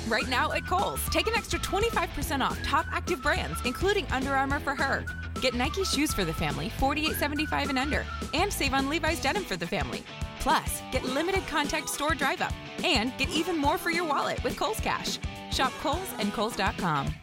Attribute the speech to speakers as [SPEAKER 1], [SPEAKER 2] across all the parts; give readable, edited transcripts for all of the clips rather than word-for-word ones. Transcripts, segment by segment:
[SPEAKER 1] Right now at Kohl's, take an extra 25% off top active brands, including Under Armour for her. Get Nike shoes for the family, $48.75 and under, and save on Levi's denim for the family. Plus, get limited contact store drive-up, and get even more for your wallet with Kohl's Cash. Shop Kohl's and Kohl's.com.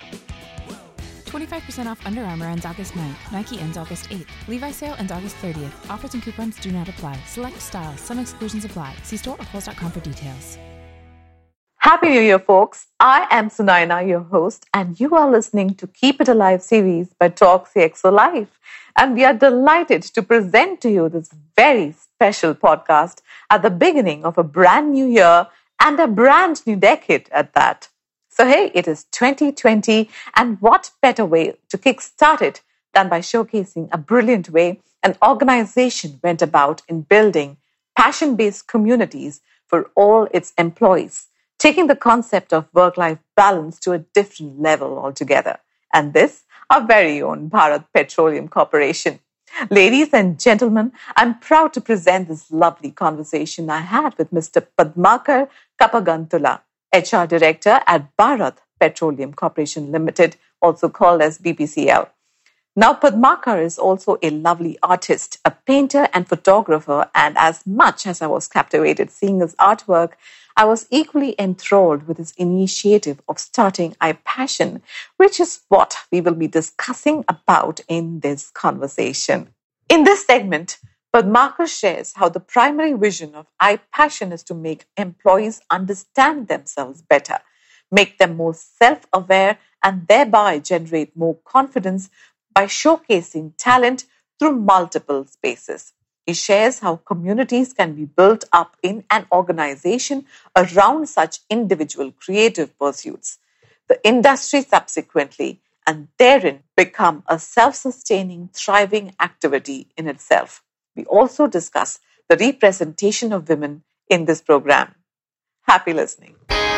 [SPEAKER 1] 25% off Under Armour ends August 9th. Nike ends August 8th. Levi's sale ends August 30th. Offers and coupons do not apply. Select styles. Some exclusions apply. See store or Kohl's.com for details.
[SPEAKER 2] Happy New Year, folks. I am Sunaina, your host, and you are listening to Keep It Alive series by Talk CXO Live. And we are delighted to present to you this very special podcast at the beginning of a brand new year and a brand new decade at that. So, hey, it is 2020, and what better way to kickstart it than by showcasing a brilliant way an organization went about in building passion-based communities for all its employees, taking the concept of work-life balance to a different level altogether. And this, our very own Bharat Petroleum Corporation. Ladies and gentlemen, I'm proud to present this lovely conversation I had with Mr. Padmakar Kapagantula, HR Director at Bharat Petroleum Corporation Limited, also called as BPCL. Now, Padmakar is also a lovely artist, a painter and photographer, and as much as I was captivated seeing his artwork, I was equally enthralled with his initiative of starting iPassion, which is what we will be discussing about in this conversation. In this segment, Padmakar shares how the primary vision of iPassion is to make employees understand themselves better, make them more self-aware, and thereby generate more confidence by showcasing talent through multiple spaces. He shares how communities can be built up in an organization around such individual creative pursuits. The industry subsequently and therein become a self-sustaining, thriving activity in itself. We also discuss the representation of women in this program. Happy listening.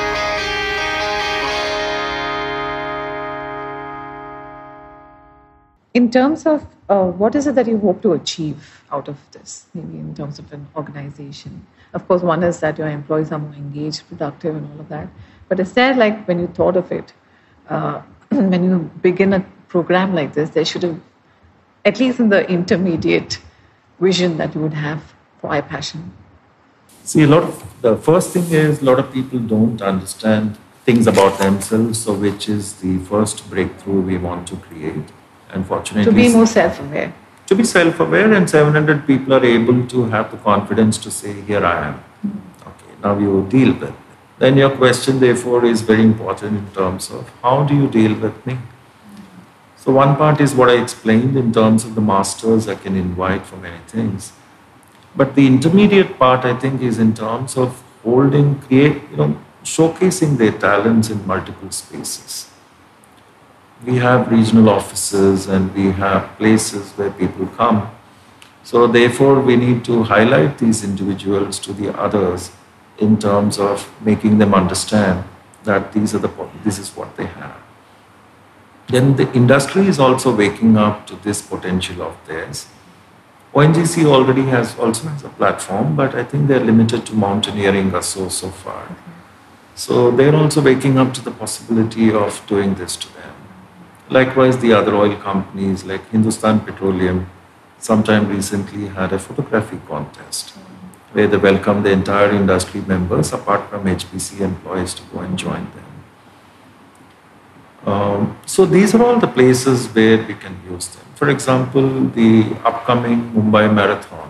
[SPEAKER 2] In terms of what is it that you hope to achieve out of this, maybe in terms of an organization? Of course, one is that your employees are more engaged, productive, and all of that. But is there, like, when you thought of it, when you begin a program like this, there should have, at least in the intermediate vision that you would have for iPassion?
[SPEAKER 3] See, the first thing is a lot of people don't understand things about themselves, so which is the first breakthrough we want to create. Unfortunately,
[SPEAKER 2] to be more self-aware.
[SPEAKER 3] To be self-aware, and 700 people are able to have the confidence to say, here I am. Okay, now you deal with it. Then your question, therefore, is very important in terms of how do you deal with me? So one part is what I explained in terms of the masters I can invite for many things. But the intermediate part, I think, is in terms of showcasing their talents in multiple spaces. We have regional offices and we have places where people come. So therefore, we need to highlight these individuals to the others in terms of making them understand that this is what they have. Then the industry is also waking up to this potential of theirs. ONGC already also has a platform, but I think they're limited to mountaineering or so far. So they're also waking up to the possibility of doing this to them. Likewise, the other oil companies like Hindustan Petroleum sometime recently had a photography contest where they welcomed the entire industry members apart from HPC employees to go and join them. So these are all the places where we can use them. For example, the upcoming Mumbai Marathon.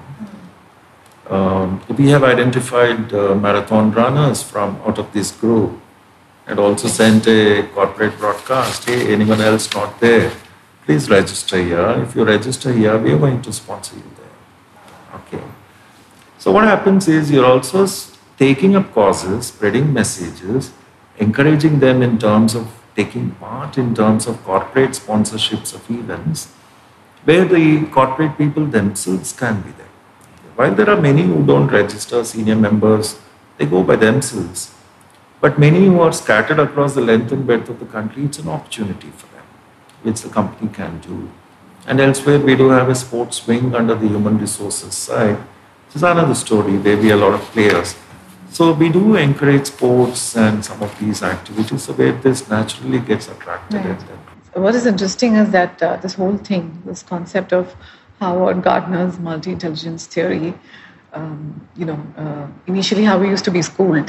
[SPEAKER 3] We have identified marathon runners from out of this group and also sent a corporate broadcast. Hey, anyone else not there? Please register here. If you register here, we are going to sponsor you there. Okay. So what happens is you're also taking up causes, spreading messages, encouraging them in terms of taking part in terms of corporate sponsorships of events where the corporate people themselves can be there. While there are many who don't register, senior members, they go by themselves. But many who are scattered across the length and breadth of the country, it's an opportunity for them, which the company can do. And elsewhere, we do have a sports wing under the human resources side. This is another story where we have a lot of players. So we do encourage sports and some of these activities, so where this naturally gets attracted.
[SPEAKER 2] Right.
[SPEAKER 3] And then
[SPEAKER 2] What is interesting is that this whole thing, this concept of Howard Gardner's multi-intelligence theory, initially how we used to be schooled,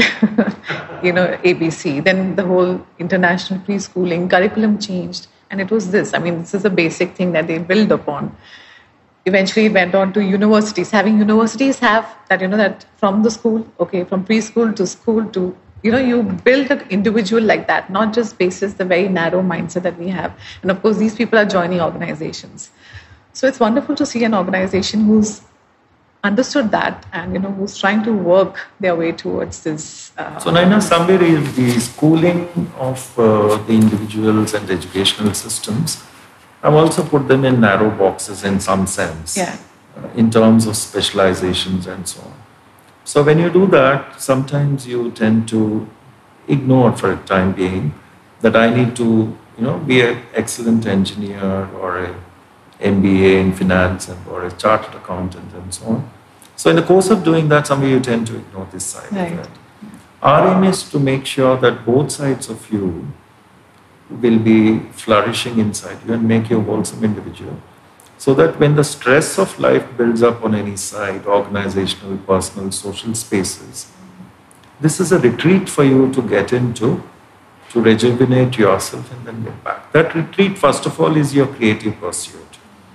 [SPEAKER 2] ABC. Then the whole international preschooling curriculum changed, and it was this. I mean, this is a basic thing that they build upon. Eventually, it went on to universities. Having universities have that, that from the school, from preschool to school to you build an individual like that, not just basis the very narrow mindset that we have. And of course, these people are joining organizations. So it's wonderful to see an organization who's understood that and, who's trying to work their way towards this.
[SPEAKER 3] So, Naina, somewhere the schooling of the individuals and the educational systems, I've also put them in narrow boxes in some sense, in terms of specializations and so on. So when you do that, sometimes you tend to ignore for a time being that I need to, be an excellent engineer or a MBA in finance or a chartered accountant and so on. So in the course of doing that, somewhere you tend to ignore this side of it. Our aim is to make sure that both sides of you will be flourishing inside you and make you a wholesome individual. So that when the stress of life builds up on any side, organizational, personal, social spaces, this is a retreat for you to get into, to rejuvenate yourself and then get back. That retreat, first of all, is your creative pursuit.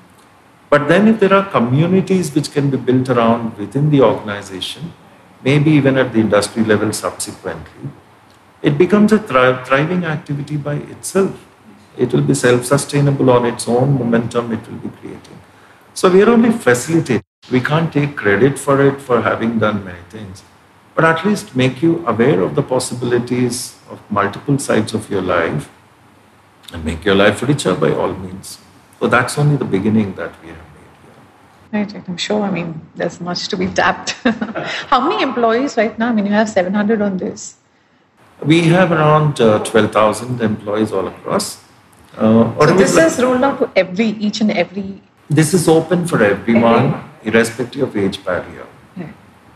[SPEAKER 3] But then if there are communities which can be built around within the organization, maybe even at the industry level subsequently, it becomes a thriving activity by itself. It will be self-sustainable on its own momentum it will be creating. So we are only facilitating. We can't take credit for it for having done many things, but at least make you aware of the possibilities of multiple sides of your life and make your life richer by all means. So that's only the beginning that we have made here.
[SPEAKER 2] Right, I'm sure. I mean, there's much to be tapped. How many employees right now? I mean, you have 700 on this.
[SPEAKER 3] We have around 12,000 employees all across.
[SPEAKER 2] So this is rolled out to each and every.
[SPEAKER 3] This is open for everyone, irrespective of age barrier.
[SPEAKER 2] Yeah.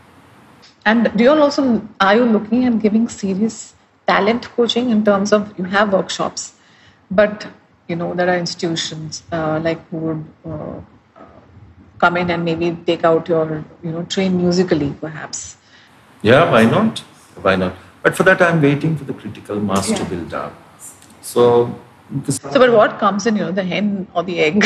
[SPEAKER 2] And are you looking at giving serious talent coaching in terms of, you have workshops, but there are institutions who would come in and maybe take out your, train musically perhaps.
[SPEAKER 3] Yeah, why not? Why not? But for that, I'm waiting for the critical mass to build up. So,
[SPEAKER 2] but what comes in, the hen or the egg?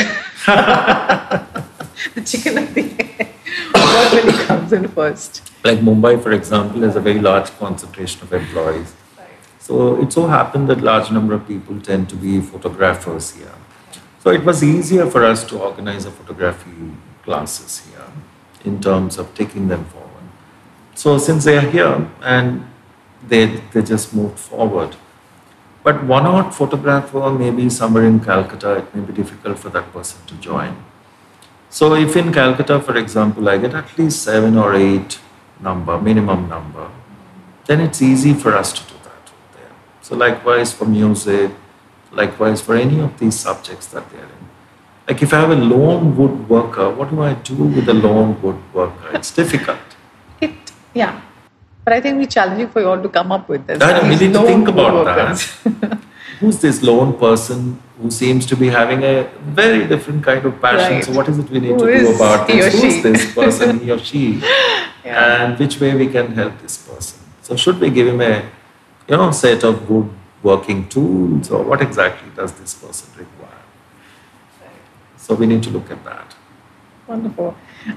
[SPEAKER 2] The chicken or the egg? What really comes in first?
[SPEAKER 3] Like Mumbai, for example, has a very large concentration of employees. So it so happened that large number of people tend to be photographers here. So it was easier for us to organize a photography classes here in terms of taking them forward. So since they are here and they just moved forward. But one odd photographer maybe somewhere in Calcutta, it may be difficult for that person to join. So if in Calcutta, for example, I get at least 7 or 8 minimum number, then it's easy for us to do that there. So likewise for music, likewise for any of these subjects that they're in. Like if I have a lone woodworker, what do I do with a lone woodworker? It's difficult.
[SPEAKER 2] But I think we're challenging for you all to come up with this.
[SPEAKER 3] We need to think about that. Who's this lone person who seems to be having a very different kind of passion? Right. So what is it we need to do about this? Who's this person, he or she? And which way we can help this person? So should we give him a set of woodworking tools, or what exactly does this person require? So we need to look at that.
[SPEAKER 2] Wonderful.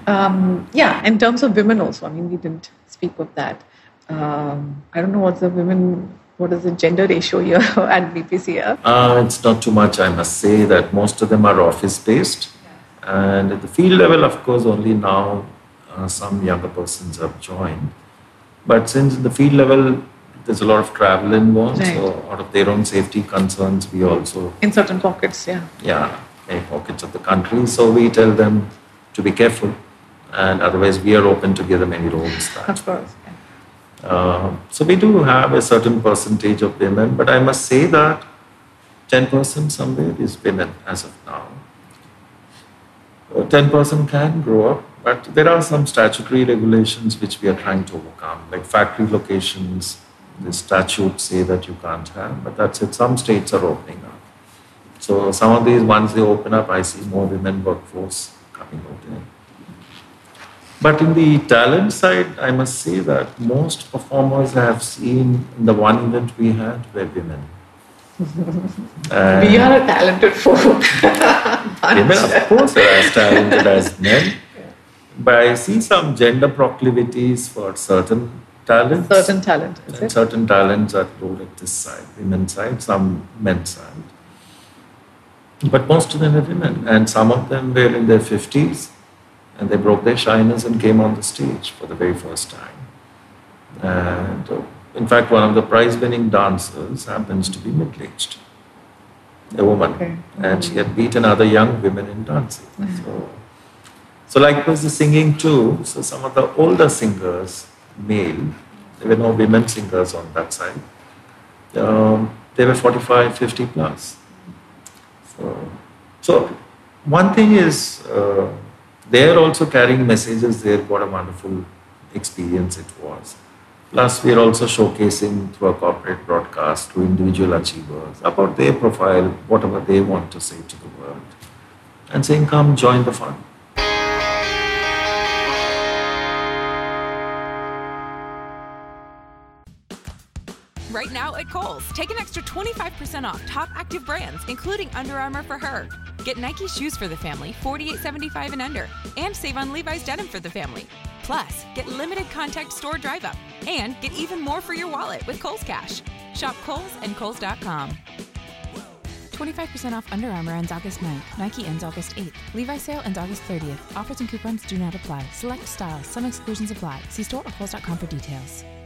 [SPEAKER 2] In terms of women also, I mean, we didn't speak of that. I don't know what is the gender ratio here at BPCL?
[SPEAKER 3] It's not too much, I must say, that most of them are office-based. And at the field level, of course, only now some younger persons have joined. But since in the field level, there's a lot of travel involved, so out of their own safety concerns, we also...
[SPEAKER 2] In certain pockets,
[SPEAKER 3] many pockets of the country. So we tell them to be careful. And otherwise, we are open to give them any roles.
[SPEAKER 2] Of course.
[SPEAKER 3] So we do have a certain percentage of women, but I must say that 10% somewhere is women as of now. 10% can grow up, But there are some statutory regulations which we are trying to overcome, like factory locations. The statutes say that you can't have, but that's it. Some states are opening up. So some of these, once they open up, I see more women workforce coming out in. But in the talent side, I must say that most performers I have seen in the one event we had were women.
[SPEAKER 2] We are a talented folk.
[SPEAKER 3] Women, of course, are as talented as men. But I see some gender proclivities for certain talents.
[SPEAKER 2] Certain talent, is
[SPEAKER 3] and
[SPEAKER 2] it?
[SPEAKER 3] certain talents are told at this side, women's side, some men's side. But most of them are women, and some of them were in their 50s, and they broke their shyness and came on the stage for the very first time. And in fact, one of the prize-winning dancers happens to be middle-aged, a woman,
[SPEAKER 2] Okay.
[SPEAKER 3] and she had beaten other young women in dancing. So likewise the singing too. So some of the older singers, male, there were no women singers on that side. They were 45, 50 plus. So one thing is, they're also carrying messages there. What a wonderful experience it was. Plus, we are also showcasing through a corporate broadcast to individual achievers about their profile, whatever they want to say to the world, and saying, come join the fun.
[SPEAKER 1] Right now at Kohl's, take an extra 25% off top active brands, including Under Armour for her. Get Nike shoes for the family, $48.75 and under, and save on Levi's denim for the family. Plus, get limited contact store drive up, and get even more for your wallet with Kohl's Cash. Shop Kohl's and Kohl's.com. 25% off Under Armour ends August 9th. Nike ends August 8th. Levi's sale ends August 30th. Offers and coupons do not apply. Select styles. Some exclusions apply. See store or Kohl's.com for details.